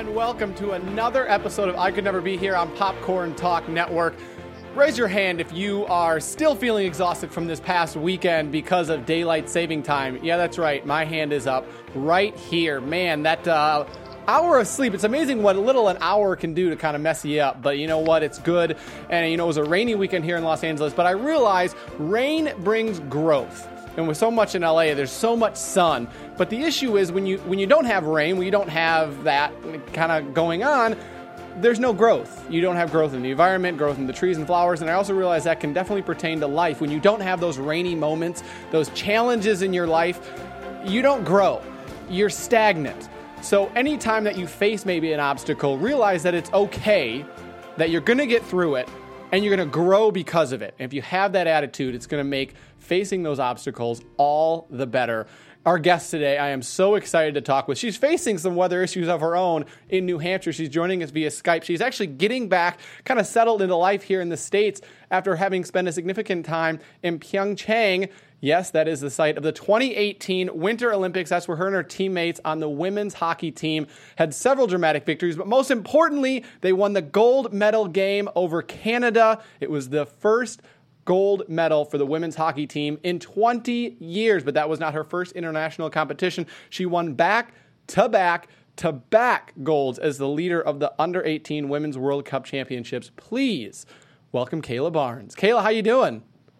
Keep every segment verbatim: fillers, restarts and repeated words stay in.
and welcome to another episode of I Could Never Be Here on Popcorn Talk Network. Raise your hand if you are still feeling exhausted from this past weekend because of daylight saving time. Yeah, that's right. My hand is up right here. Man, that uh, hour of sleep, it's amazing what little an hour can do to kind of mess you up. But you know what? It's good. And, you know, it was a rainy weekend here in Los Angeles. But I realize rain brings growth. And with so much in L A, there's so much sun. But the issue is when you when you don't have rain, when you don't have that kind of going on, there's no growth. You don't have growth in the environment, growth in the trees and flowers. And I also realize that can definitely pertain to life. When you don't have those rainy moments, those challenges in your life, you don't grow. You're stagnant. So anytime that you face maybe an obstacle, realize that it's okay, that you're going to get through it, and you're going to grow because of it. And if you have that attitude, it's going to make facing those obstacles all the better. Our guest today, I am so excited to talk with. She's facing some weather issues of her own in New Hampshire. She's joining us via Skype. She's actually getting back, kind of settled into life here in the States after having spent a significant time in Pyeongchang. Yes, that is the site of the twenty eighteen Winter Olympics. That's where her and her teammates on the women's hockey team had several dramatic victories. But most importantly, they won the gold medal game over Canada. It was the first gold medal for the women's hockey team in twenty years. But that was not her first international competition. She won back to back to back golds as the leader of the under eighteen Women's World Cup Championships. Please welcome Kayla Barnes. Kayla, how you doing?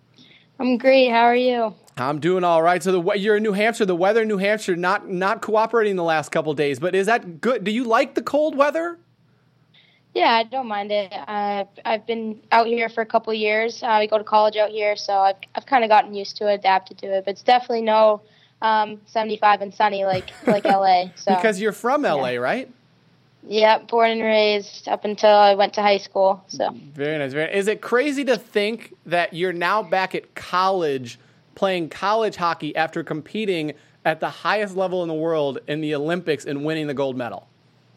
I'm great. How are you? I'm doing all right. So the, you're in New Hampshire. The weather in New Hampshire not not cooperating the last couple of days, but is that good? Do you like the cold weather? Yeah, I don't mind it. I've I've been out here for a couple of years. Uh, we go to college out here, so I've I've kind of gotten used to it, adapted to it. But it's definitely no um, seventy-five and sunny like like L A. So because you're from L A, yeah. Right? Yeah, born and raised up until I went to high school. So very nice. Very nice. Is it crazy to think that you're now back at college playing college hockey after competing at the highest level in the world in the Olympics and winning the gold medal?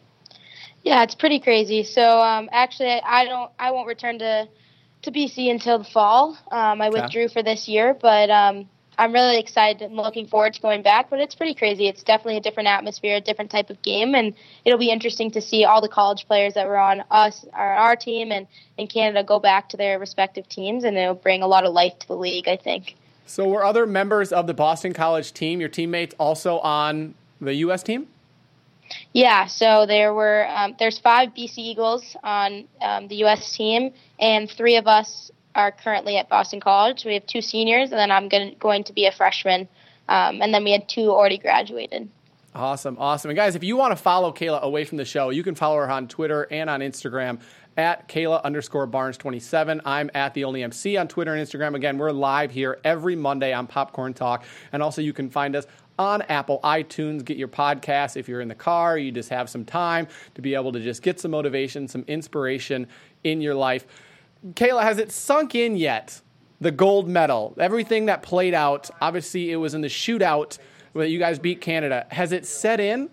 Yeah, it's pretty crazy. So um, actually, I don't, I won't return to to B C until the fall. Um, I withdrew okay. for this year, but um, I'm really excited and looking forward to going back. But it's pretty crazy. It's definitely a different atmosphere, a different type of game, and it'll be interesting to see all the college players that were on us, our, our team, and in Canada go back to their respective teams, and it'll bring a lot of life to the league, I think. So were other members of the Boston College team, your teammates, also on the U S team? Yeah, so there were um, there's five B C Eagles on um, the U S team, and three of us are currently at Boston College. We have two seniors, and then I'm going going to be a freshman, um, and then we had two already graduated. Awesome, awesome. And guys, if you want to follow Kayla away from the show, you can follow her on Twitter and on Instagram at Kayla underscore Barnes twenty-seven. I'm at The Only M C on Twitter and Instagram. Again, we're live here every Monday on Popcorn Talk, and also you can find us on Apple iTunes. Get your podcasts if you're in the car, you just have some time to be able to just get some motivation, some inspiration in your life. Kayla, has it sunk in yet, the gold medal? Everything that played out, obviously it was in the shootout where you guys beat Canada. Has it set in?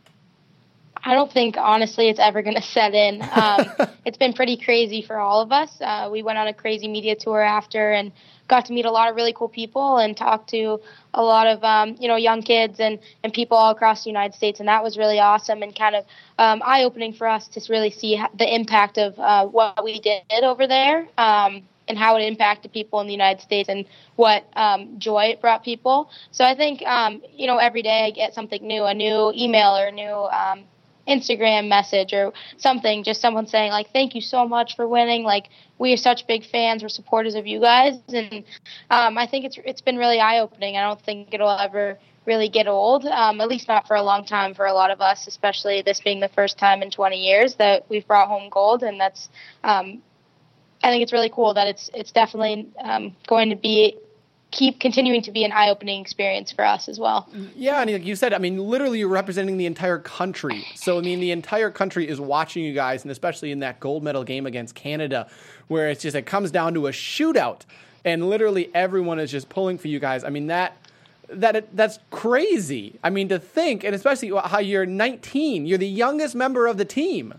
I don't think, honestly, it's ever going to set in. Um, it's been pretty crazy for all of us. Uh, we went on a crazy media tour after and got to meet a lot of really cool people and talk to a lot of, um, you know, young kids and, and people all across the United States. And that was really awesome and kind of um, eye-opening for us to really see the impact of uh, what we did over there um, and how it impacted people in the United States and what um, joy it brought people. So I think, um, you know, every day I get something new, a new email or a new um, Instagram message or something, just someone saying like, thank you so much for winning. Like, we are such big fans. We're supporters of you guys. And um, I think it's it's been really eye-opening. I don't think it'll ever really get old, um, at least not for a long time for a lot of us, especially this being the first time in twenty years that we've brought home gold. And that's, um, I think it's really cool that it's, it's definitely um, going to be keep continuing to be an eye-opening experience for us as well. Yeah, and like you said, I mean, literally you're representing the entire country. So, I mean, the entire country is watching you guys, and especially in that gold medal game against Canada, where it's just, it comes down to a shootout, and literally everyone is just pulling for you guys. I mean, that that that's crazy. I mean, to think, and especially how you're nineteen, you're the youngest member of the team.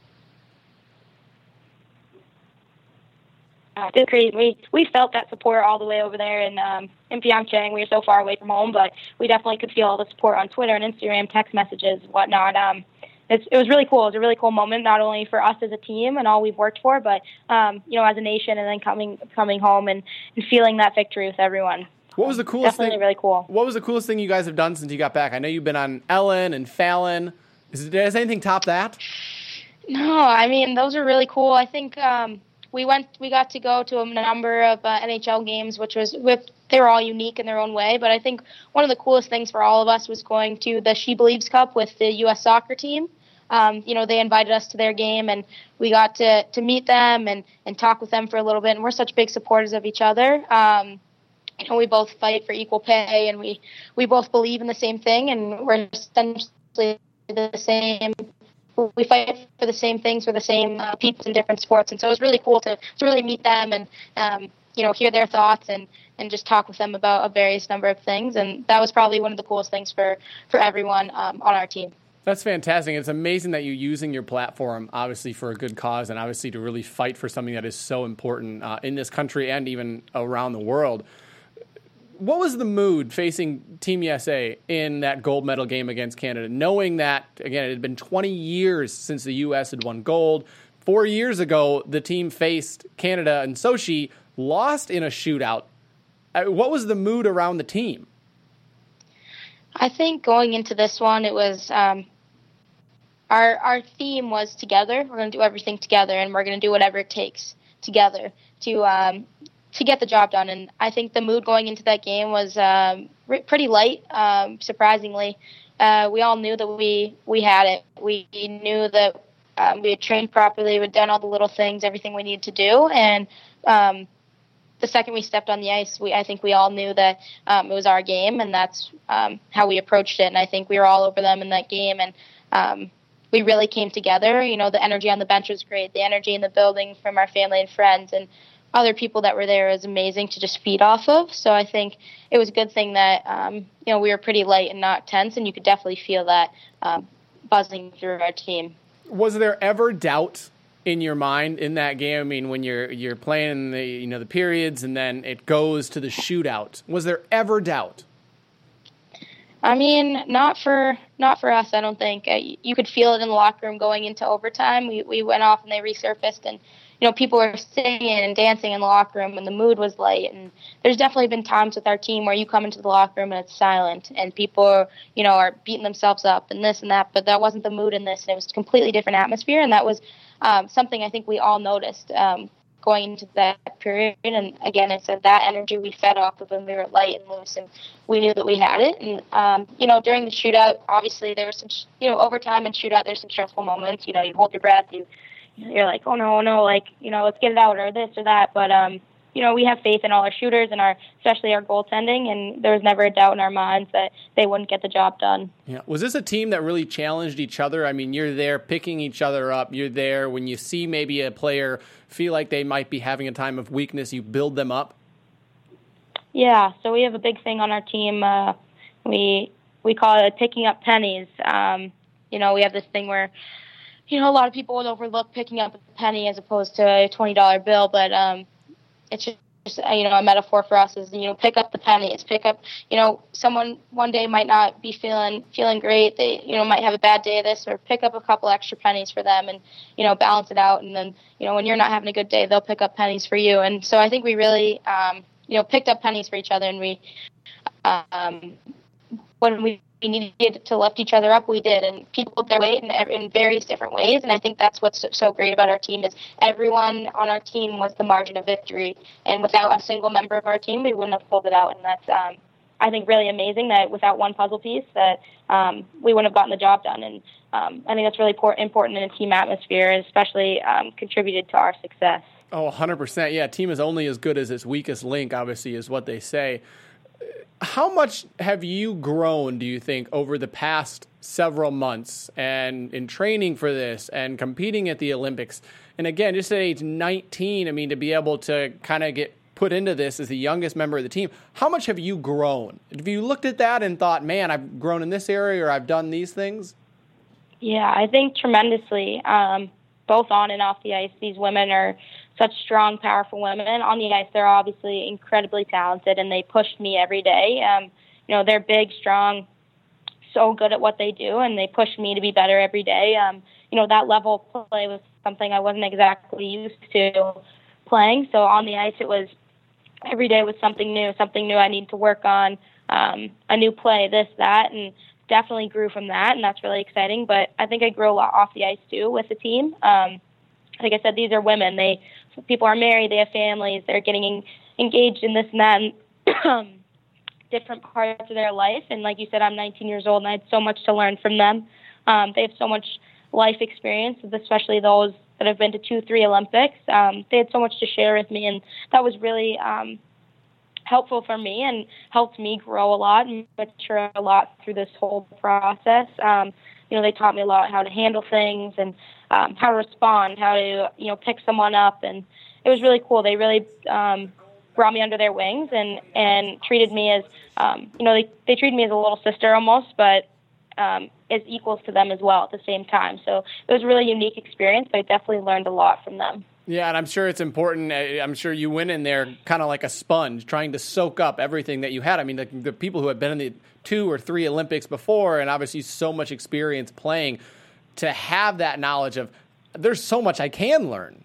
Uh, it's crazy. We we felt that support all the way over there in um, in Pyeongchang. We were so far away from home, but we definitely could feel all the support on Twitter and Instagram, text messages, whatnot. Um, it's, it was really cool. It was a really cool moment, not only for us as a team and all we've worked for, but um, you know, as a nation, and then coming coming home and, and feeling that victory with everyone. What was the coolest Definitely thing? really cool. What was the coolest thing you guys have done since you got back? I know you've been on Ellen and Fallon. Is, does anything top that? No, I mean, those are really cool. I think um, we went, we got to go to a number of uh, N H L games, which was with, they were all unique in their own way. But I think one of the coolest things for all of us was going to the She Believes Cup with the U S soccer team. Um, you know, they invited us to their game, and we got to, to meet them and, and talk with them for a little bit. And we're such big supporters of each other. Um, you know, we both fight for equal pay, and we, we both believe in the same thing, and we're essentially the same. We fight for the same things for the same uh, people in different sports. And so it was really cool to, to really meet them and, um, you know, hear their thoughts and, and just talk with them about a various number of things. And that was probably one of the coolest things for, for everyone um, on our team. That's fantastic. It's amazing that you're using your platform, obviously, for a good cause and obviously to really fight for something that is so important uh, in this country and even around the world. What was the mood facing Team U S A in that gold medal game against Canada, knowing that, again, it had been twenty years since the U S had won gold? Four years ago, the team faced Canada in Sochi, lost in a shootout. What was the mood around the team? I think going into this one, it was um, our our theme was together. We're going to do everything together, and we're going to do whatever it takes together to um, to get the job done. And I think the mood going into that game was um, pretty light, um, surprisingly. Uh, we all knew that we, we had it. We knew that um, we had trained properly, we had done all the little things, everything we needed to do. And um, the second we stepped on the ice, we I think we all knew that um, it was our game, and that's um, how we approached it. And I think we were all over them in that game, and um, we really came together. You know, the energy on the bench was great. The energy in the building from our family and friends and other people that were there was amazing to just feed off of. So I think it was a good thing that, um, you know, we were pretty light and not tense, and you could definitely feel that um, buzzing through our team. Was there ever doubt in your mind in that game? I mean, when you're you're playing the you know the periods and then it goes to the shootout, was there ever doubt? I mean, not for not for us, I don't think. You could feel it in the locker room going into overtime. We we went off and they resurfaced, and you know, people were singing and dancing in the locker room, and the mood was light. And there's definitely been times with our team where you come into the locker room and it's silent, and people, you know, are beating themselves up and this and that. But that wasn't the mood in this, and it was a completely different atmosphere. And that was um, something I think we all noticed um, going into that period. And again, it's that that energy we fed off of, and we were light and loose, and we knew that we had it. And um, you know, during the shootout, obviously there was some, you know, overtime and shootout. There's some stressful moments. You know, you hold your breath, you. You're like, oh no, oh no, like, you know, let's get it out or this or that. But, um, you know, we have faith in all our shooters and our, especially our goaltending, and there was never a doubt in our minds that they wouldn't get the job done. Yeah. Was this a team that really challenged each other? I mean, you're there picking each other up. You're there when you see maybe a player feel like they might be having a time of weakness, you build them up? Yeah. So we have a big thing on our team. Uh, we, we call it picking up pennies. Um, you know, we have this thing where, you know, a lot of people would overlook picking up a penny as opposed to a twenty dollar bill, but um, it's just, you know, a metaphor for us is, you know, pick up the pennies, pick up, you know, someone one day might not be feeling feeling great. They, you know, might have a bad day of this, or pick up a couple extra pennies for them and, you know, balance it out. And then, you know, when you're not having a good day, they'll pick up pennies for you. And so I think we really, um, you know, picked up pennies for each other, and we, um, when we we needed to lift each other up, we did, and people pulled their weight in, in various different ways. And I think that's what's so great about our team is everyone on our team was the margin of victory, and without a single member of our team, we wouldn't have pulled it out. And that's, um, I think, really amazing that without one puzzle piece that um, we wouldn't have gotten the job done. And um, I think that's really important in a team atmosphere, and especially um, contributed to our success. Oh, one hundred percent. Yeah, team is only as good as its weakest link, obviously, is what they say. How much have you grown, do you think, over the past several months and in training for this and competing at the Olympics? And again, just at age nineteen, I mean, to be able to kind of get put into this as the youngest member of the team, how much have you grown? Have you looked at that and thought, man, I've grown in this area or I've done these things? Yeah, I think tremendously. Um, both on and off the ice, these women are such strong, powerful women. On the ice, they're obviously incredibly talented, and they pushed me every day. Um, you know, they're big, strong, so good at what they do, and they push me to be better every day. Um, you know, that level of play was something I wasn't exactly used to playing. So on the ice, it was every day was something new, something new I need to work on, um, a new play, this, that, and definitely grew from that, and that's really exciting. But I think I grew a lot off the ice too with the team. Um, like I said, these are women. They people are married, they have families, they're getting en- engaged in this and that, and different parts of their life. And like you said, I'm nineteen years old, and I had so much to learn from them. Um, they have so much life experience, especially those that have been to two, three Olympics. Um, they had so much to share with me, and that was really um, helpful for me and helped me grow a lot and mature a lot through this whole process. Um, you know, they taught me a lot how to handle things and um, how to respond, how to, you know, pick someone up. And it was really cool. They really um, brought me under their wings and, and treated me as, um, you know, they, they treated me as a little sister almost, but um, as equals to them as well at the same time. So it was a really unique experience, but I definitely learned a lot from them. Yeah, and I'm sure it's important. I'm sure you went in there kind of like a sponge, trying to soak up everything that you had. I mean, the, the people who had been in the two or three Olympics before, and obviously so much experience playing, to have that knowledge of there's so much I can learn.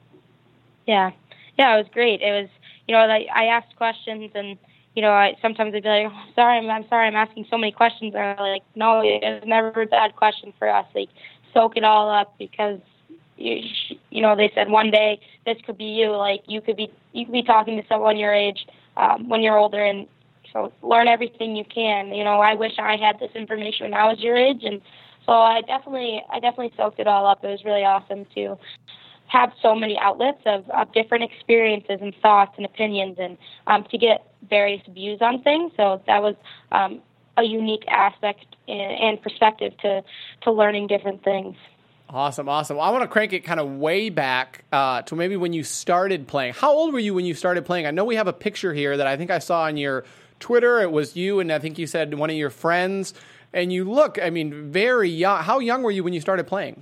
Yeah, yeah, it was great. It was, you know, like I asked questions, and you know, I sometimes I'd be like, oh, sorry, I'm, I'm sorry, I'm asking so many questions. They're like, no, it's never a bad question for us. Like, soak it all up because. You, you know, they said one day this could be you. Like you could be, you could be talking to someone your age um, when you're older, and so learn everything you can. You know, I wish I had this information when I was your age, and so I definitely, I definitely soaked it all up. It was really awesome to have so many outlets of, of different experiences and thoughts and opinions, and um, to get various views on things. So that was um, a unique aspect and, and perspective to to learning different things. Awesome, awesome. Well, I want to crank it kind of way back uh, to maybe when you started playing. How old were you when you started playing? I know we have a picture here that I think I saw on your Twitter. It was you, and I think you said one of your friends. And you look, I mean, very young. How young were you when you started playing?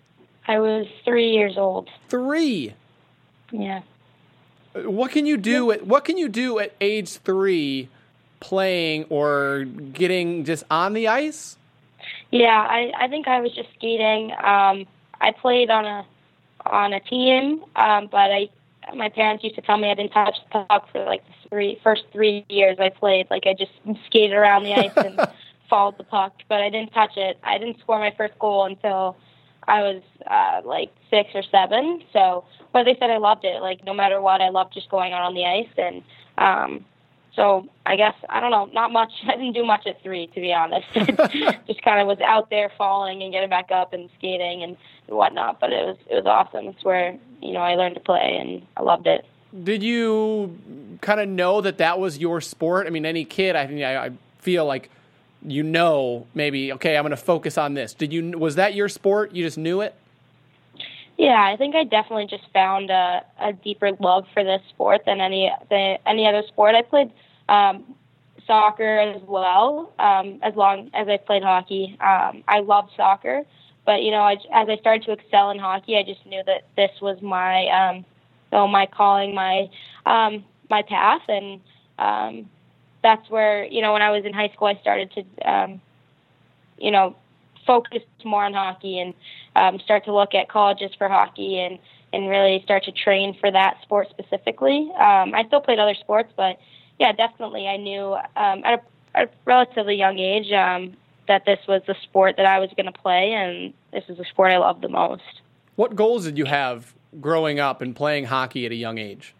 I was three years old. Three? Yeah. What can you do? At, what can you do at age three, playing or getting just on the ice? Yeah, I, I think I was just skating. Um, I played on a on a team, um, but I my parents used to tell me I didn't touch the puck for like the three first three years I played. Like I just skated around the ice and followed the puck, but I didn't touch it. I didn't score my first goal until I was uh, like six or seven. So, but they said I loved it. Like no matter what, I loved just going out on the ice. And um, so I guess, I don't know, not much. I didn't do much at three, to be honest. Just kind of was out there falling and getting back up and skating and whatnot. But it was it was awesome. It's where, you know, I learned to play and I loved it. Did you kind of know that that was your sport? I mean, any kid, I think I feel like, you know, maybe, okay, I'm going to focus on this. Did you, was that your sport? You just knew it? Yeah, I think I definitely just found a, a deeper love for this sport than any than any other sport. I played um, soccer as well, um, as long as I played hockey. Um, I loved soccer, but you know, I, as I started to excel in hockey, I just knew that this was my, um, you know, my calling, my um, my path, and um, that's where, you know, when I was in high school, I started to, um, you know, focus more on hockey and um, start to look at colleges for hockey and, and really start to train for that sport specifically. Um, I still played other sports, but yeah, definitely I knew um, at, a, at a relatively young age um, that this was the sport that I was going to play, and this is the sport I loved the most. What goals did you have growing up and playing hockey at a young age?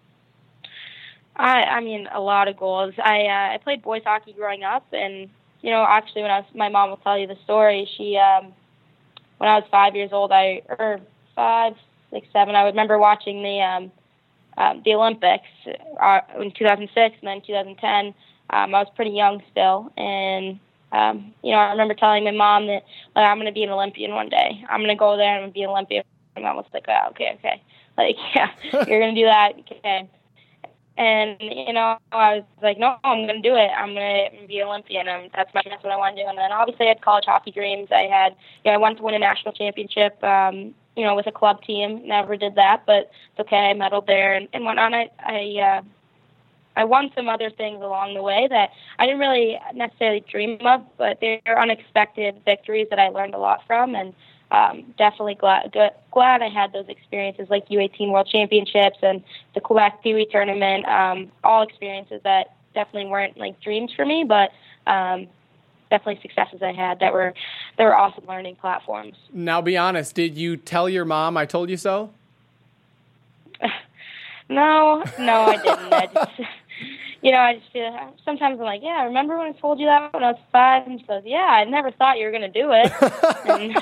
I, I mean, a lot of goals. I uh, I played boys hockey growing up, and you know, actually, when I was, my mom will tell you the story. She, um, when I was five years old, I or five, six, seven, I remember watching the um, uh, the Olympics uh, in two thousand six and then two thousand ten. Um, I was pretty young still, and um, you know, I remember telling my mom that like, I'm going to be an Olympian one day. I'm going to go there and I'm going to be an Olympian. My mom was like, oh, okay, okay, like yeah, you're going to do that, okay. And, you know, I was like, no, I'm going to do it. I'm going to be an Olympian. And that's, my, that's what I want to do. And then obviously I had college hockey dreams. I had, you know, I wanted to win a national championship, um, you know, with a club team. Never did that, but it's okay. I medaled there and, and whatnot. I, I, uh, I won some other things along the way that I didn't really necessarily dream of, but they're unexpected victories that I learned a lot from, and um, definitely glad good, glad I had those experiences like U eighteen World Championships and the Quebec Pee Wee Tournament, um, all experiences that definitely weren't like dreams for me, but um, definitely successes I had that were that were awesome learning platforms. Now, be honest, did you tell your mom I told you so? No, no, I didn't. I just, you know, I just feel sometimes I'm like, yeah, remember when I told you that when I was five? And she goes, yeah, I never thought you were going to do it. and,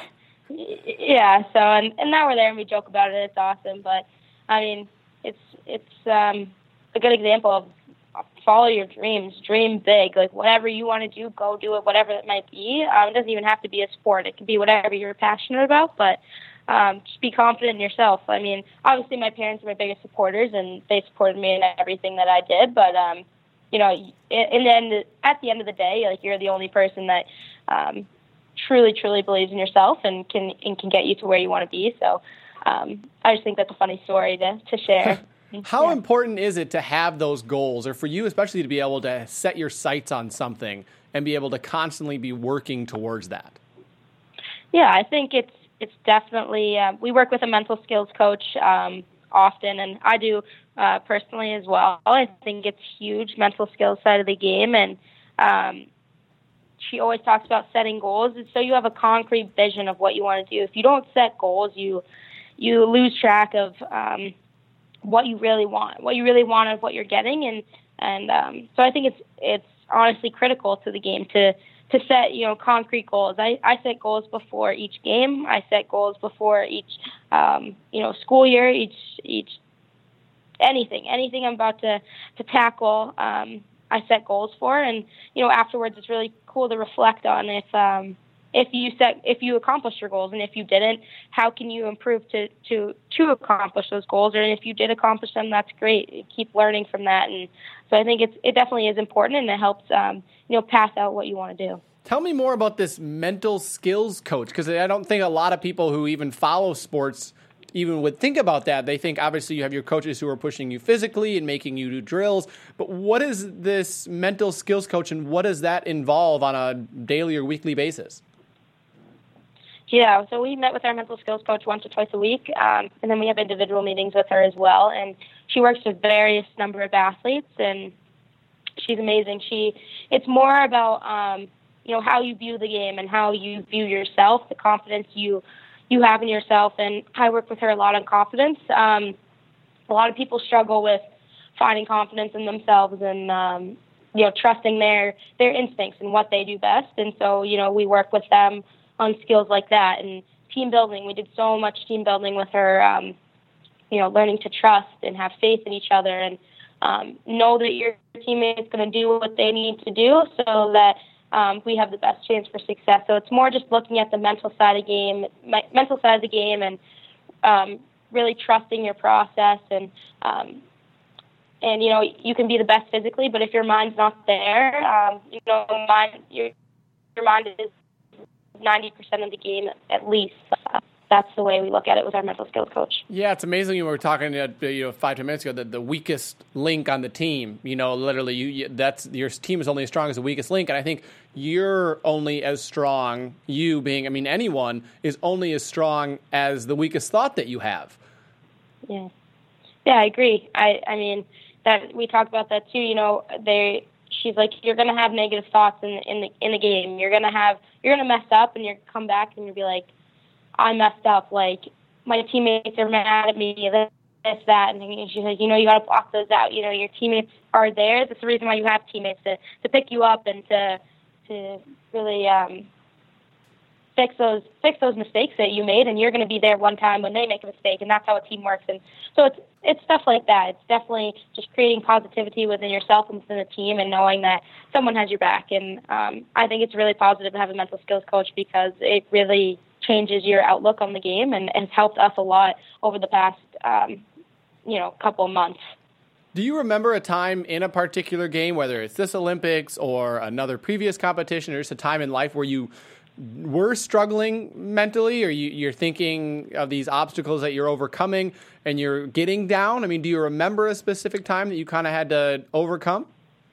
yeah, so, and, and now we're there and we joke about it. It's awesome. But, I mean, it's it's um, a good example of follow your dreams, dream big. Like, whatever you want to do, go do it, whatever it might be. Um, it doesn't even have to be a sport. It can be whatever you're passionate about, but Um, just be confident in yourself. I mean, obviously my parents are my biggest supporters, and they supported me in everything that I did. But um, you know, in, in the end, at the end of the day, like you're the only person that um, truly, truly believes in yourself and can and can get you to where you want to be. So um, I just think that's a funny story to to share. How yeah. important is it to have those goals, or for you especially to be able to set your sights on something and be able to constantly be working towards that? Yeah, I think it's. It's definitely, uh, we work with a mental skills coach um, often, and I do uh, personally as well. I think it's huge, mental skills side of the game, and um, she always talks about setting goals, so you have a concrete vision of what you want to do. If you don't set goals, you you lose track of um, what you really want, what you really want of what you're getting, and and um, so I think it's it's honestly critical to the game to to set, you know, concrete goals. I, I set goals before each game. I set goals before each, um, you know, school year, each, each, anything, anything I'm about to, to tackle. Um, I set goals for, and, you know, afterwards it's really cool to reflect on if, um, if you set, if you accomplished your goals, and if you didn't, how can you improve to, to, to accomplish those goals? And if you did accomplish them, that's great. Keep learning from that. And so I think it's, it definitely is important, and it helps, um, you know, pass out what you want to do. Tell me more about this mental skills coach, because I don't think a lot of people who even follow sports even would think about that. They think obviously you have your coaches who are pushing you physically and making you do drills, but what is this mental skills coach, and what does that involve on a daily or weekly basis? Yeah, so we met with our mental skills coach once or twice a week, um, and then we have individual meetings with her as well. And she works with various number of athletes, and she's amazing. She, it's more about, um, you know, how you view the game and how you view yourself, the confidence you you have in yourself. And I work with her a lot on confidence. Um, a lot of people struggle with finding confidence in themselves and, um, you know, trusting their, their instincts and what they do best. And so, you know, we work with them on skills like that. And team building, we did so much team building with her, um, you know, learning to trust and have faith in each other, and um, know that your teammate's going to do what they need to do so that um, we have the best chance for success. So it's more just looking at the mental side of the game, my, mental side of the game, and um, really trusting your process. And um, and you know, you can be the best physically, but if your mind's not there, um, you know, mind your your mind is ninety percent of the game at least. Uh, that's the way we look at it with our mental skills coach. Yeah, it's amazing. You were talking uh, you know, five, ten minutes ago, that the weakest link on the team, you know, literally you, you that's your team is only as strong as the weakest link. And I think you're only as strong, you being, I mean, anyone is only as strong as the weakest thought that you have. Yeah. Yeah, I agree. I, I mean, that we talked about that too. You know, they, she's like, you're going to have negative thoughts in the, in the, in the game. You're going to have, you're going to mess up, and you're come come back and you'll be like, I messed up. Like, my teammates are mad at me, this, this that. And she's like, you know, you got to block those out. You know, your teammates are there. That's the reason why you have teammates, to, to pick you up and to, to really, um, fix those, fix those mistakes that you made. And you're going to be there one time when they make a mistake. And that's how a team works. And so it's, it's stuff like that. It's definitely just creating positivity within yourself and within the team, and knowing that someone has your back. And um, I think it's really positive to have a mental skills coach, because it really changes your outlook on the game, and has helped us a lot over the past, um, you know, couple of months. Do you remember a time in a particular game, whether it's this Olympics or another previous competition, or just a time in life where you were struggling mentally, or you, you're thinking of these obstacles that you're overcoming and you're getting down? I mean, do you remember a specific time that you kind of had to overcome?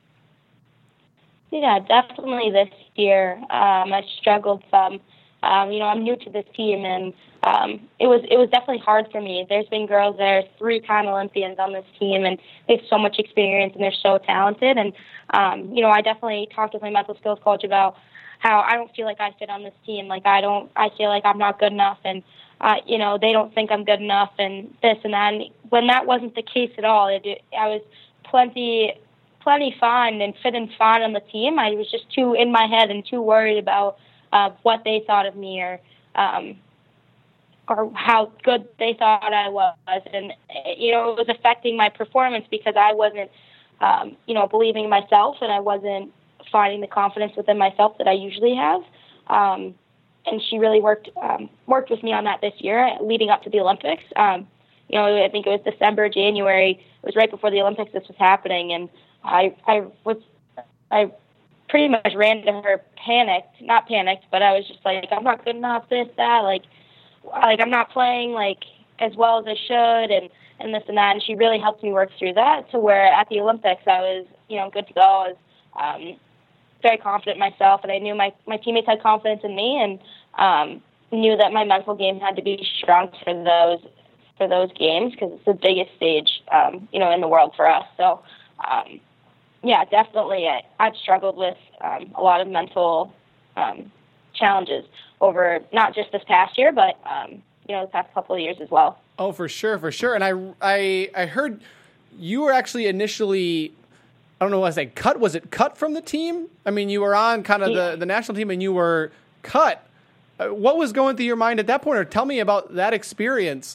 Yeah, definitely this year. Um, I struggled some. Um, you know, I'm new to this team, and um, it was it was definitely hard for me. There's been girls that are three-time Olympians on this team, and they have so much experience, and they're so talented. And um, you know, I definitely talked with my mental skills coach about how I don't feel like I fit on this team. Like I don't, I feel like I'm not good enough, and uh, you know, they don't think I'm good enough, and this and that. And when that wasn't the case at all, it, it, I was plenty. plenty fine and fit and fine on the team. I was just too in my head and too worried about uh, what they thought of me, or um, or how good they thought I was. And, you know, it was affecting my performance because I wasn't, um, you know, believing in myself, and I wasn't finding the confidence within myself that I usually have. Um, and she really worked um, worked with me on that this year leading up to the Olympics. Um, you know, I think it was December, January. It was right before the Olympics this was happening, and I I was I pretty much ran to her panicked, not panicked, but I was just like, I'm not good enough, this, that, like, like I'm not playing like as well as I should, and, and this and that. And she really helped me work through that to where at the Olympics I was, you know, good to go. I was um, very confident in myself, and I knew my, my teammates had confidence in me, and um, knew that my mental game had to be strong for those for those games because it's the biggest stage, um, you know, in the world for us. So. Um, Yeah, definitely. I, I've struggled with um, a lot of mental um, challenges over not just this past year, but um, you know, the past couple of years as well. Oh, for sure, for sure. And I, I, I heard you were actually initially, I don't know what I say, cut. Was it cut from the team? I mean, you were on kind of yeah. the, the national team, and you were cut. Uh, what was going through your mind at that point? Or tell me about that experience.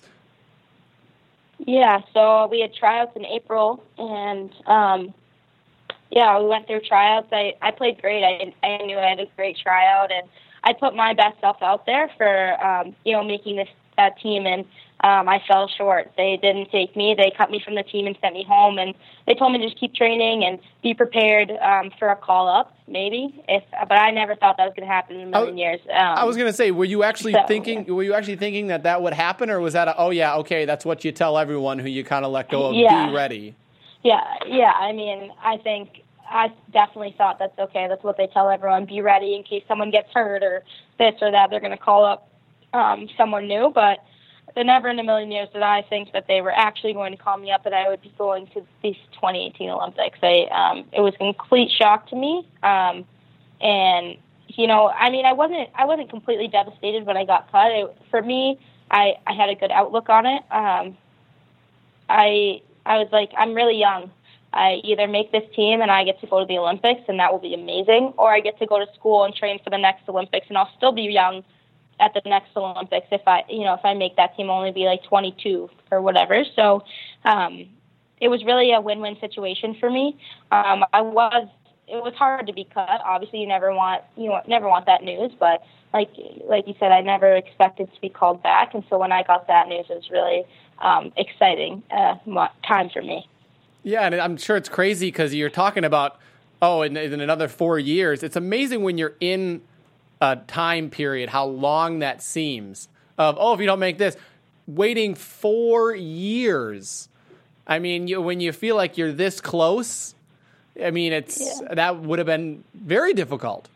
Yeah, so we had tryouts in April, and um, yeah, we went through tryouts. I, I played great. I I knew I had a great tryout, and I put my best self out there for um, you know, making this that team, and um, I fell short. They didn't take me. They cut me from the team and sent me home, and they told me to just keep training and be prepared um, for a call up, maybe. If but I never thought that was going to happen in a million years. Um, I was going to say, were you actually so, thinking? Were you actually thinking that that would happen, or was that a, oh yeah, okay, that's what you tell everyone who you kind of let go of? Yeah. Be ready. Yeah, yeah. I mean, I think. I definitely thought that's okay. That's what they tell everyone. Be ready in case someone gets hurt or this or that. They're going to call up um, someone new. But never in a million years did I think that they were actually going to call me up and I would be going to these twenty eighteen Olympics. I, um, it was a complete shock to me. Um, and, you know, I mean, I wasn't I wasn't completely devastated when I got cut. It, for me, I, I had a good outlook on it. Um, I I was like, I'm really young. I either make this team and I get to go to the Olympics, and that will be amazing, or I get to go to school and train for the next Olympics, and I'll still be young at the next Olympics if I, you know, if I make that team only be like twenty-two or whatever. So um, it was really a win-win situation for me. Um, I was, it was hard to be cut. Obviously, you never want, you know, never want that news, but like like you said, I never expected to be called back, and so when I got that news, it was really um, exciting uh, time for me. Yeah, and I'm sure it's crazy because you're talking about, oh, in, in another four years. It's amazing when you're in a time period, how long that seems. Of, oh, if you don't make this, waiting four years. I mean, you, when you feel like you're this close, I mean, it's yeah. that would have been very difficult.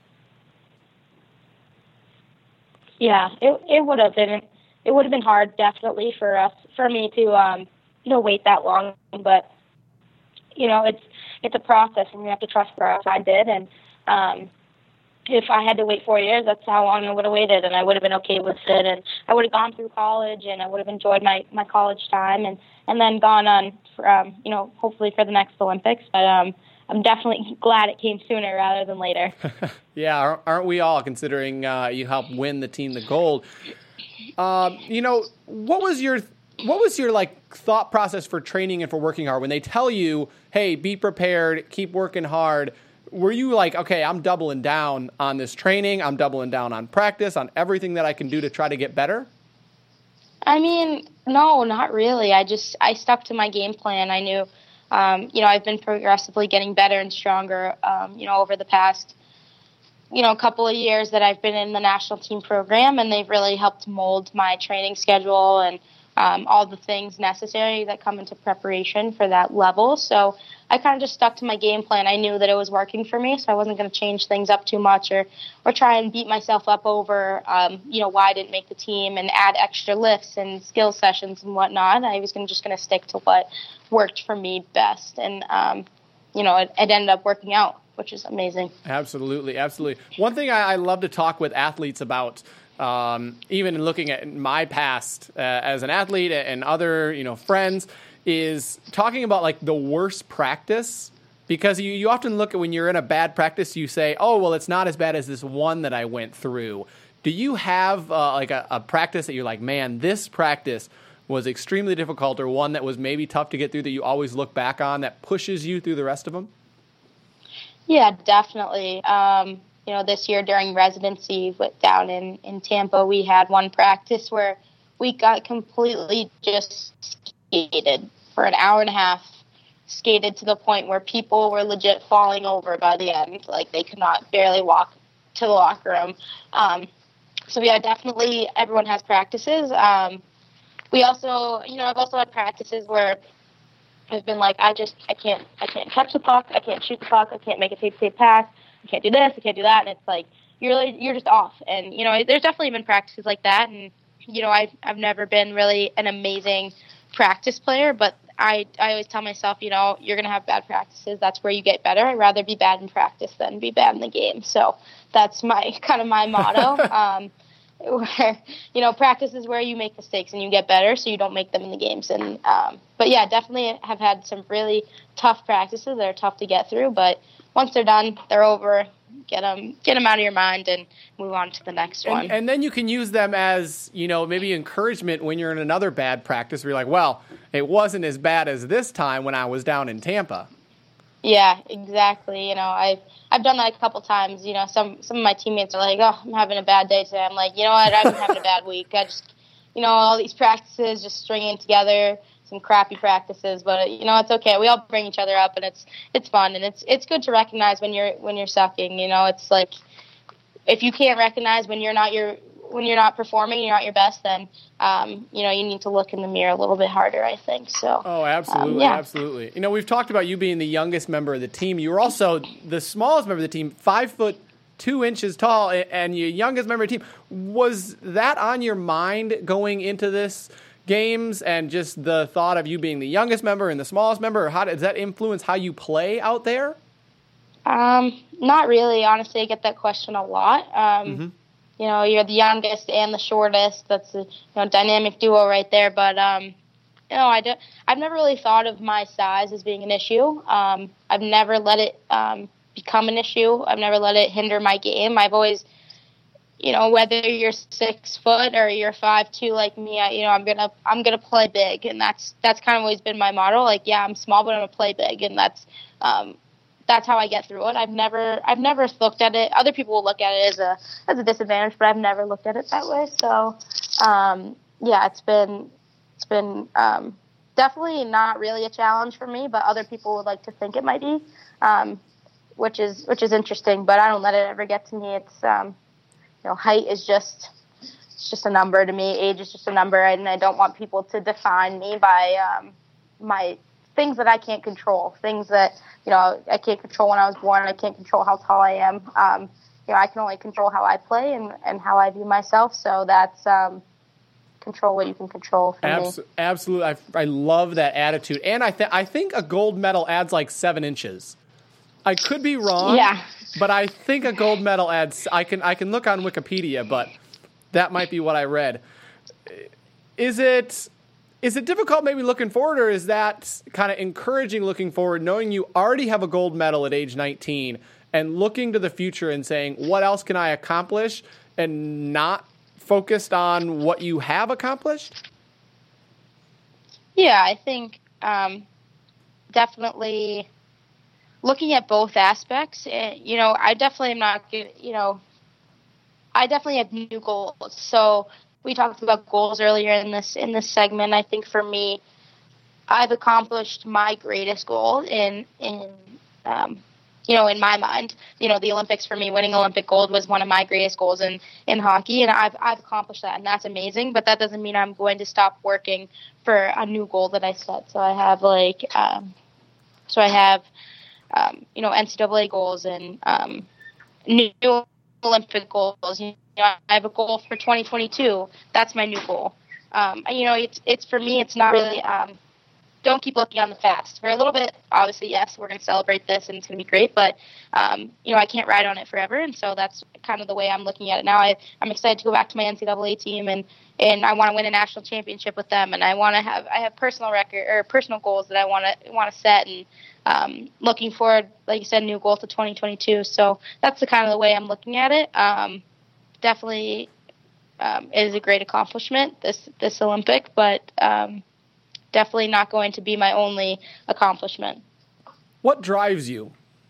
Yeah, it it would have been. It would have been hard, definitely, for us, for me to, um, you know, wait that long, but. You know, it's it's a process, and you have to trust the process. I did, and um, if I had to wait four years, that's how long I would have waited, and I would have been okay with it, and I would have gone through college, and I would have enjoyed my, my college time, and, and then gone on, for, um, you know, hopefully for the next Olympics. But um, I'm definitely glad it came sooner rather than later. Yeah, aren't we all, considering uh, you helped win the team the gold? Um, you know, what was your what was your like thought process for training and for working hard when they tell you, hey, be prepared, keep working hard? Were you like, okay, I'm doubling down on this training, I'm doubling down on practice, on everything that I can do to try to get better? I mean, no, not really. I just I stuck to my game plan. I knew, um, you know, I've been progressively getting better and stronger, um, you know, over the past you know, a couple of years that I've been in the national team program, and they've really helped mold my training schedule and um, all the things necessary that come into preparation for that level. So I kind of just stuck to my game plan. I knew that it was working for me, so I wasn't going to change things up too much or, or try and beat myself up over, um, you know, why I didn't make the team and add extra lifts and skill sessions and whatnot. I was gonna, just going to stick to what worked for me best. And, um, you know, it, it ended up working out, which is amazing. Absolutely, absolutely. One thing I, I love to talk with athletes about, um, even looking at my past uh, as an athlete and other, you know, friends, is talking about like the worst practice, because you, you often look at when you're in a bad practice, you say, oh, well, it's not as bad as this one that I went through. Do you have uh, like a, a practice that you're like, man, this practice was extremely difficult, or one that was maybe tough to get through that you always look back on that pushes you through the rest of them? Yeah, definitely. Um, you know, this year during residency with, down in, in Tampa, we had one practice where we got completely just skated for an hour and a half, skated to the point where people were legit falling over by the end. Like, they could not barely walk to the locker room. Um, so, yeah, definitely everyone has practices. Um, we also, you know, I've also had practices where I've been like, I just, I can't, I can't catch the puck, I can't shoot the puck, I can't make a tape-to-tape pass, I can't do this, I can't do that, and it's like, you're really, you're just off. And, you know, there's definitely been practices like that, and, you know, I've, I've never been really an amazing practice player, but I, I always tell myself, you know, you're going to have bad practices, that's where you get better. I'd rather be bad in practice than be bad in the game. So that's my, kind of my motto. um, where, you know, practice is where you make mistakes and you get better so you don't make them in the games. And um, but yeah, definitely have had some really tough practices that are tough to get through, but once they're done, they're over. Get them, get them out of your mind and move on to the next one. And, and then you can use them as, you know, maybe encouragement when you're in another bad practice where you're like, well, it wasn't as bad as this time when I was down in Tampa. Yeah, exactly. You know, I've I've done that a couple times. You know, some some of my teammates are like, "Oh, I'm having a bad day today." I'm like, you know what? I've been having a bad week. I just, you know, all these practices just stringing together, some crappy practices, but you know, it's okay. We all bring each other up, and it's it's fun, and it's it's good to recognize when you're when you're sucking. You know, it's like if you can't recognize when you're not your when you're not performing, you're not your best, then, um, you know, you need to look in the mirror a little bit harder, I think. So. Oh, absolutely. Um, yeah. Absolutely. You know, we've talked about you being the youngest member of the team. You were also the smallest member of the team, five foot two inches tall, and your youngest member of the team. Was that on your mind going into this games, and just the thought of you being the youngest member and the smallest member, or how does that influence how you play out there? Um, not really. Honestly, I get that question a lot. Um, mm-hmm. You know, you're the youngest and the shortest. That's a you know, dynamic duo right there. But, um, you know, I do, I've never really thought of my size as being an issue. Um, I've never let it um, become an issue. I've never let it hinder my game. I've always, you know, whether you're six foot or you're five two like me, I, you know, I'm gonna I'm gonna play big, and that's that's kind of always been my motto. Like, yeah, I'm small, but I'm gonna play big, and that's um, that's how I get through it. I've never I've never looked at it. Other people will look at it as a as a disadvantage, but I've never looked at it that way. So, um, yeah, it's been it's been um, definitely not really a challenge for me, but other people would like to think it might be, um, which is which is interesting. But I don't let it ever get to me. It's um, you know, height is just it's just a number to me. Age is just a number, and I don't want people to define me by um, my things that I can't control, things that, you know, I can't control when I was born. I can't control how tall I am. Um, you know, I can only control how I play and, and how I view myself. So that's um, control what you can control for Abs- me. Absolutely. I, I love that attitude. And I, th- I think a gold medal adds like seven inches. I could be wrong, yeah. but I think a gold medal adds, I can, I can look on Wikipedia, but that might be what I read. Is it... Is it difficult maybe looking forward, or is that kind of encouraging looking forward, knowing you already have a gold medal at age nineteen and looking to the future and saying, what else can I accomplish, and not focused on what you have accomplished? Yeah, I think um, definitely looking at both aspects. You know, I definitely am not, you know, I definitely have new goals. So we talked about goals earlier in this in this segment. I think for me, I've accomplished my greatest goal in in um, you know, in my mind, you know, the Olympics for me, winning Olympic gold was one of my greatest goals in, in hockey, and I've I've accomplished that, and that's amazing. But that doesn't mean I'm going to stop working for a new goal that I set. So I have like, um, so I have, um, you know, N C double A goals and um, new Olympic goals. You know, I have a goal for twenty twenty-two. That's my new goal. Um, you know, it's it's for me. It's not really. Um, Don't keep looking on the past. For a little bit, obviously, yes, we're going to celebrate this and it's going to be great, but, um, you know, I can't ride on it forever, and so that's kind of the way I'm looking at it now. I, I'm excited to go back to my N C double A team, and, and I want to win a national championship with them, and I want to have I have personal record or personal goals that I want to want to set, and um, looking forward, like you said, new goal to twenty twenty-two. So that's the kind of the way I'm looking at it. Um, definitely, um, it is a great accomplishment, this this Olympic, but um, definitely not going to be my only accomplishment. What drives you?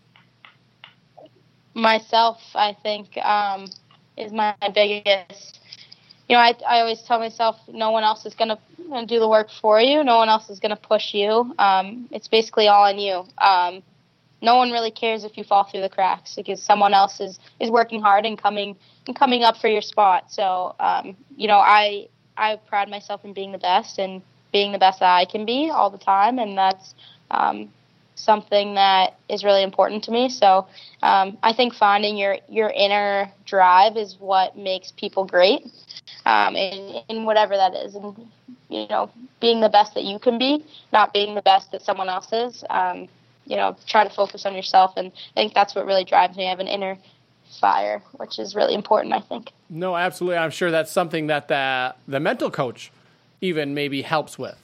Myself, I think, um, is my biggest. You know, I I always tell myself no one else is going to do the work for you. No one else is going to push you. Um, it's basically all on you. Um, no one really cares if you fall through the cracks because someone else is, is working hard and coming and coming up for your spot. So, um, you know, I I pride myself in being the best and being the best that I can be all the time, and that's um, something that is really important to me. So um, I think finding your, your inner drive is what makes people great, um, in, in whatever that is. And, you know, being the best that you can be, not being the best that someone else is. Um, you know, try to focus on yourself, and I think that's what really drives me. I have an inner fire, which is really important, I think. No, absolutely. I'm sure that's something that the the mental coach even maybe helps with.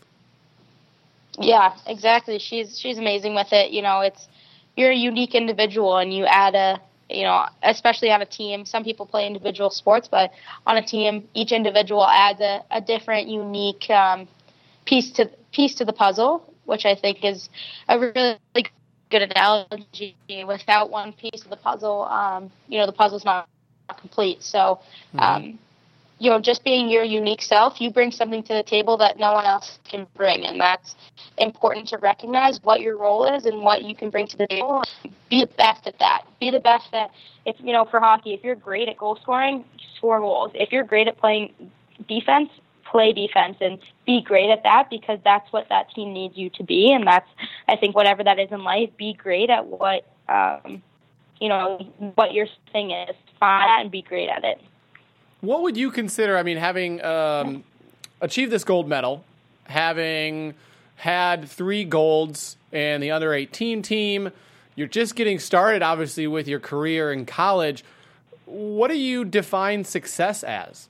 Yeah, exactly. She's she's amazing with it. You know, it's you're a unique individual, and you add a, you know, especially on a team. Some people play individual sports, but on a team, each individual adds a, a different, unique um, piece to piece to the puzzle, which I think is a really good analogy. Without one piece of the puzzle, um, you know, the puzzle's not complete. So. Um, mm-hmm. You know, just being your unique self, you bring something to the table that no one else can bring, and that's important to recognize what your role is and what you can bring to the table. Be the best at that. Be the best at, if you know, for hockey, if you're great at goal scoring, score goals. If you're great at playing defense, play defense, and be great at that, because that's what that team needs you to be, and that's, I think, whatever that is in life, be great at what, um, you know, what your thing is. Find that and be great at it. What would you consider, I mean, having um, achieved this gold medal, having had three golds in the under eighteen team, you're just getting started, obviously, with your career in college. What do you define success as?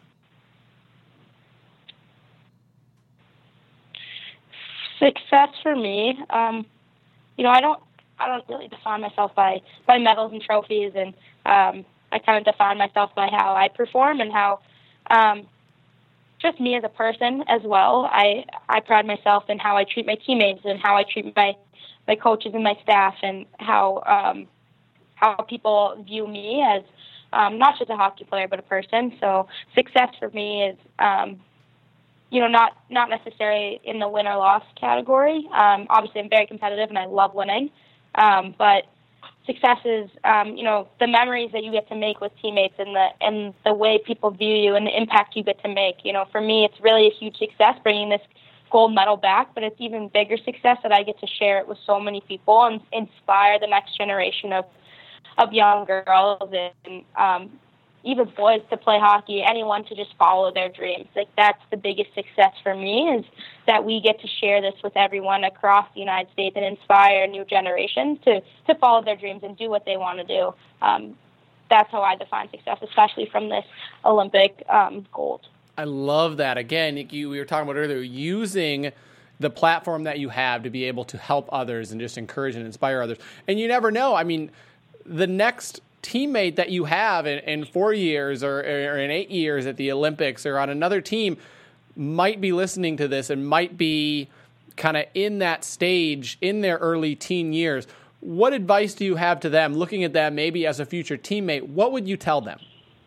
Success for me, um, you know, I don't, I don't really define myself by, by medals and trophies, and um, I kind of define myself by how I perform and how, um, just me as a person as well. I, I pride myself in how I treat my teammates and how I treat my, my coaches and my staff, and how, um, how people view me as, um, not just a hockey player, but a person. So success for me is, um, you know, not, not necessarily in the win or loss category. Um, obviously I'm very competitive and I love winning. Um, but success is, um, you know, the memories that you get to make with teammates, and the and the way people view you and the impact you get to make. You know, for me, it's really a huge success bringing this gold medal back, but it's even bigger success that I get to share it with so many people and inspire the next generation of of young girls and um, even boys to play hockey, anyone to just follow their dreams. Like, that's the biggest success for me, is that we get to share this with everyone across the United States and inspire new generations to, to follow their dreams and do what they want to do. Um, that's how I define success, especially from this Olympic um, gold. I love that. Again, you, we were talking about earlier, using the platform that you have to be able to help others and just encourage and inspire others. And you never know. I mean, the next teammate that you have in, in four years or, or in eight years at the Olympics or on another team might be listening to this and might be kind of in that stage in their early teen years. What advice do you have to them, looking at them maybe as a future teammate? What would you tell them?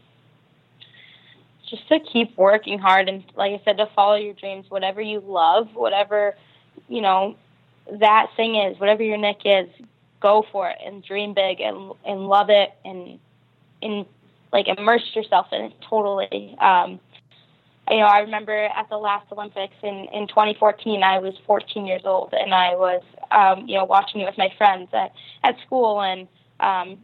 Just to keep working hard, and like I said, to follow your dreams, whatever you love, whatever, you know, that thing is, whatever your nick is, go for it and dream big and and love it and and like immerse yourself in it totally. Um, you know, I remember at the last Olympics in, in twenty fourteen, I was fourteen years old, and I was, um, you know, watching it with my friends at, at school. And, um,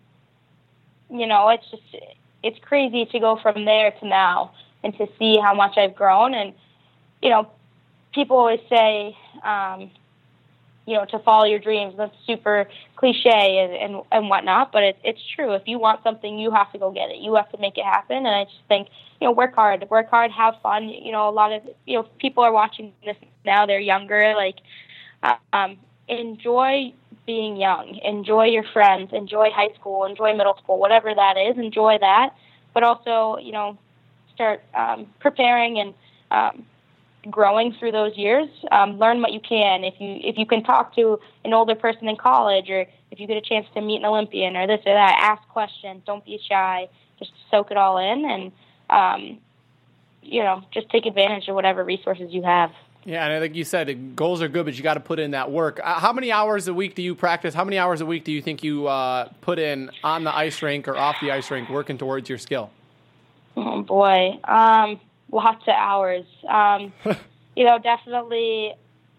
you know, it's just, it's crazy to go from there to now and to see how much I've grown. And, you know, people always say, um, you know, to follow your dreams. That's super cliche and, and, and whatnot, but it, it's true. If you want something, you have to go get it. You have to make it happen. And I just think, you know, work hard, work hard, have fun. You know, a lot of, you know, people are watching this now, they're younger, like, um, enjoy being young, enjoy your friends, enjoy high school, enjoy middle school, whatever that is, enjoy that. But also, you know, start, um, preparing and, um, growing through those years. Um, learn what you can. If you if you can talk to an older person in college, or if you get a chance to meet an Olympian or this or that, ask questions. Don't be shy. Just soak it all in, and um, you know, just take advantage of whatever resources you have. Yeah, and like you said, goals are good, but you got to put in that work. Uh, how many hours a week do you practice? How many hours a week do you think you uh, put in on the ice rink or off the ice rink working towards your skill? Oh boy. Um, Lots of hours. Um, you know, definitely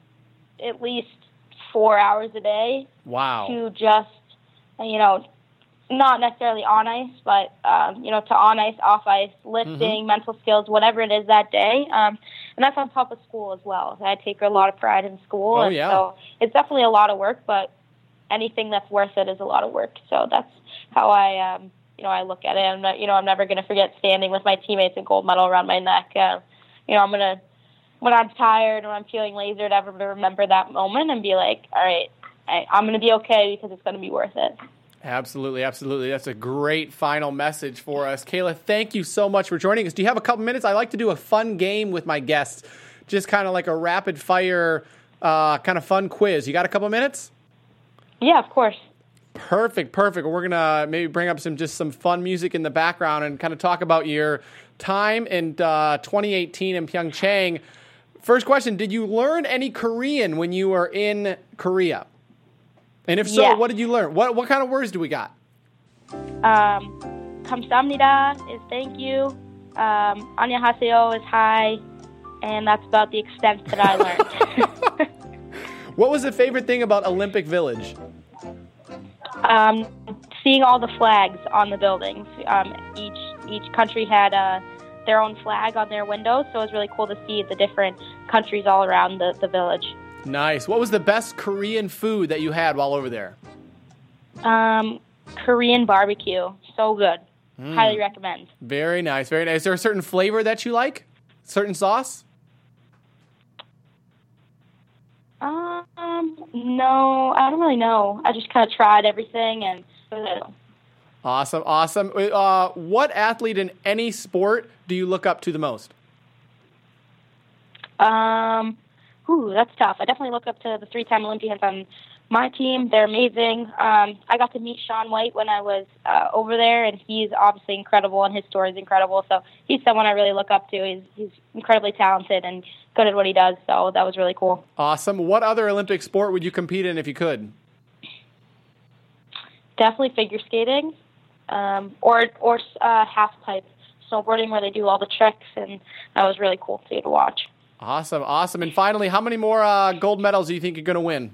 at least four hours a day. Wow. To just, you know, not necessarily on ice, but, um, you know, to on ice, off ice, lifting, mm-hmm. mental skills, whatever it is that day. Um, and that's on top of school as well. I take a lot of pride in school. Oh, and yeah. So it's definitely a lot of work, but anything that's worth it is a lot of work. So that's how I, um, you know, I look at it. I'm not, you know, I'm never going to forget standing with my teammates and gold medal around my neck. Uh, you know, I'm going to, when I'm tired or I'm feeling lazy, I'd ever remember that moment and be like, all right, I, I'm going to be okay because it's going to be worth it. Absolutely, absolutely. That's a great final message for us. Kayla, thank you so much for joining us. Do you have a couple minutes? I like to do a fun game with my guests, just kind of like a rapid fire uh, kind of fun quiz. You got a couple minutes? Yeah, of course. Perfect, perfect. We're going to maybe bring up some just some fun music in the background and kind of talk about your time in uh, twenty eighteen in Pyeongchang. First question, did you learn any Korean when you were in Korea? And if so, yes. What did you learn? What what kind of words do we got? Um, 감사합니다 is thank you. Um, 안녕하세요 is hi. And that's about the extent that I learned. What was the favorite thing about Olympic Village? Um, seeing all the flags on the buildings. Um, each each country had uh, their own flag on their windows, so it was really cool to see the different countries all around the, the village. Nice. What was the best Korean food that you had while over there? Um, Korean barbecue. So good. Mm. Highly recommend. Very nice. Very nice. Is there a certain flavor that you like? Certain sauce? Um, no, I don't really know. I just kind of tried everything and. Awesome, awesome. Uh, what athlete in any sport do you look up to the most? Um, ooh, that's tough. I definitely look up to the three-time Olympians on my team. They're amazing. Um, I got to meet Shaun White when I was uh, over there, and he's obviously incredible, and his story is incredible. So he's someone I really look up to. He's he's incredibly talented and good at what he does. So that was really cool. Awesome. What other Olympic sport would you compete in if you could? Definitely figure skating, um, or or uh, half pipe snowboarding, where they do all the tricks, and that was really cool too to watch. Awesome, awesome. And finally, how many more uh, gold medals do you think you're going to win?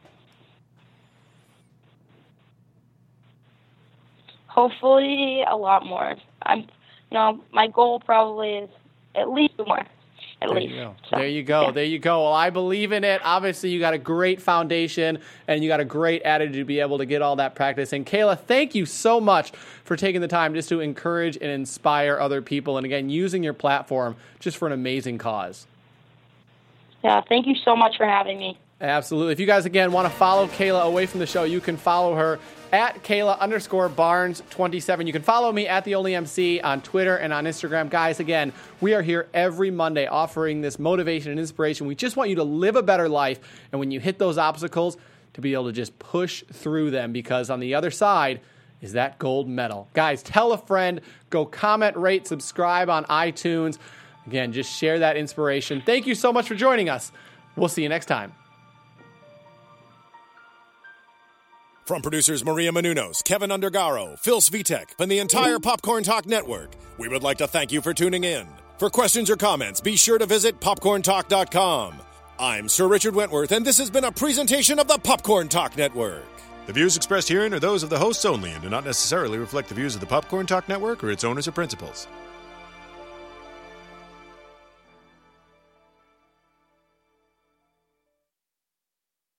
Hopefully, a lot more. I'm, you know, my goal probably is at least more. At there least. You go. So, there you go. Yeah. There you go. Well, I believe in it. Obviously, you got a great foundation, and you got a great attitude to be able to get all that practice. And Kayla, thank you so much for taking the time just to encourage and inspire other people, and again, using your platform just for an amazing cause. Yeah, thank you so much for having me. Absolutely. If you guys, again, want to follow Kayla away from the show, you can follow her at Kayla underscore Barnes twenty-seven. You can follow me at the Only M C on Twitter and on Instagram. Guys, again, we are here every Monday offering this motivation and inspiration. We just want you to live a better life, and when you hit those obstacles, to be able to just push through them, because on the other side is that gold medal. Guys, tell a friend, go comment, rate, subscribe on iTunes. Again, just share that inspiration. Thank you so much for joining us. We'll see you next time. From producers Maria Menounos, Kevin Undergaro, Phil Svitek, and the entire Popcorn Talk Network, we would like to thank you for tuning in. For questions or comments, be sure to visit popcorn talk dot com. I'm Sir Richard Wentworth, and this has been a presentation of the Popcorn Talk Network. The views expressed herein are those of the hosts only and do not necessarily reflect the views of the Popcorn Talk Network or its owners or principals.